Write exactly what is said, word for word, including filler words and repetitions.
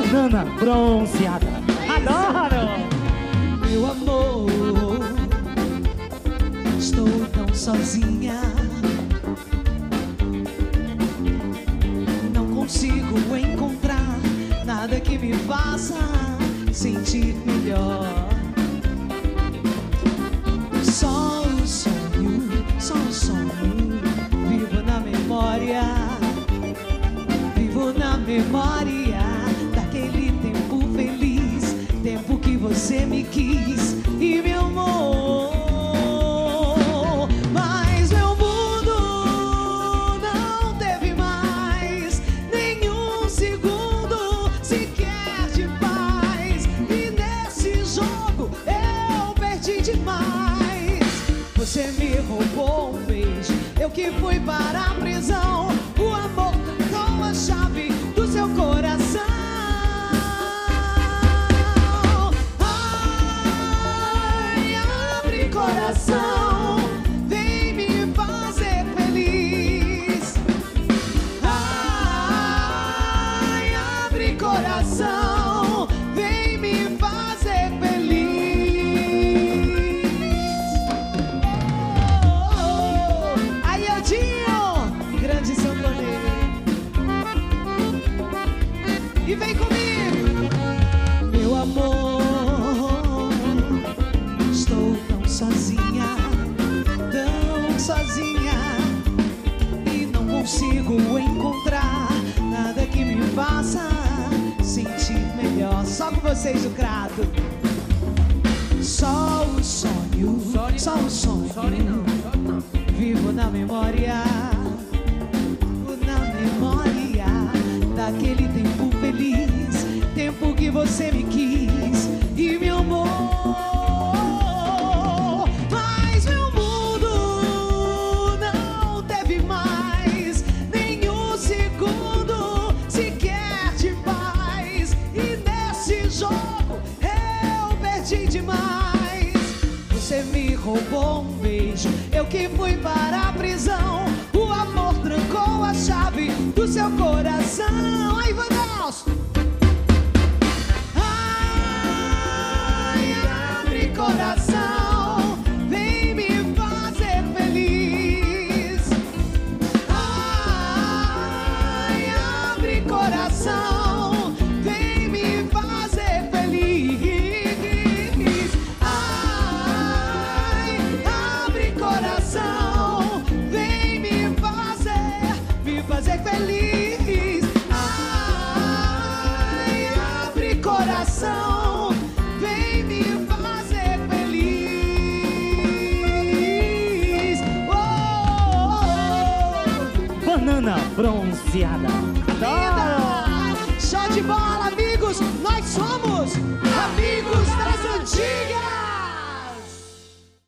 banana bronzeada. Adoro! Meu amor, estou tão sozinha, não consigo encontrar nada que me faça sentir melhor. Só o sonho, só o sonho, vivo na memória, vivo na memória daquele tempo feliz, tempo que você me quis e me amou. Mas meu mundo não teve mais nenhum segundo sequer de paz, e nesse jogo eu perdi demais. Você me roubou um beijo, eu que fui para a prisão, o amor trancou a chave do seu coração. Coração, vem me fazer feliz. Ai, abre coração, vem me fazer feliz. Oh, oh, oh. Aí, Edinho, grande sanfoneiro. E vem comigo, meu amor. Sozinha, tão sozinha, e não consigo encontrar nada que me faça sentir melhor. Só com vocês o Crato. Só o sonho, só o sonho, vivo na memória, na memória daquele tempo feliz, tempo que você me quis e me amou. Você me roubou um beijo, eu que fui para a prisão, o amor trancou a chave do seu coração. Aí, Vanelson! Ai, abre coração, vem me fazer feliz. Ai, abre coração, vem me fazer feliz. Fazer feliz. Ai, abre coração, vem me fazer feliz. Oh, oh, oh. Banana bronzeada. Adoro!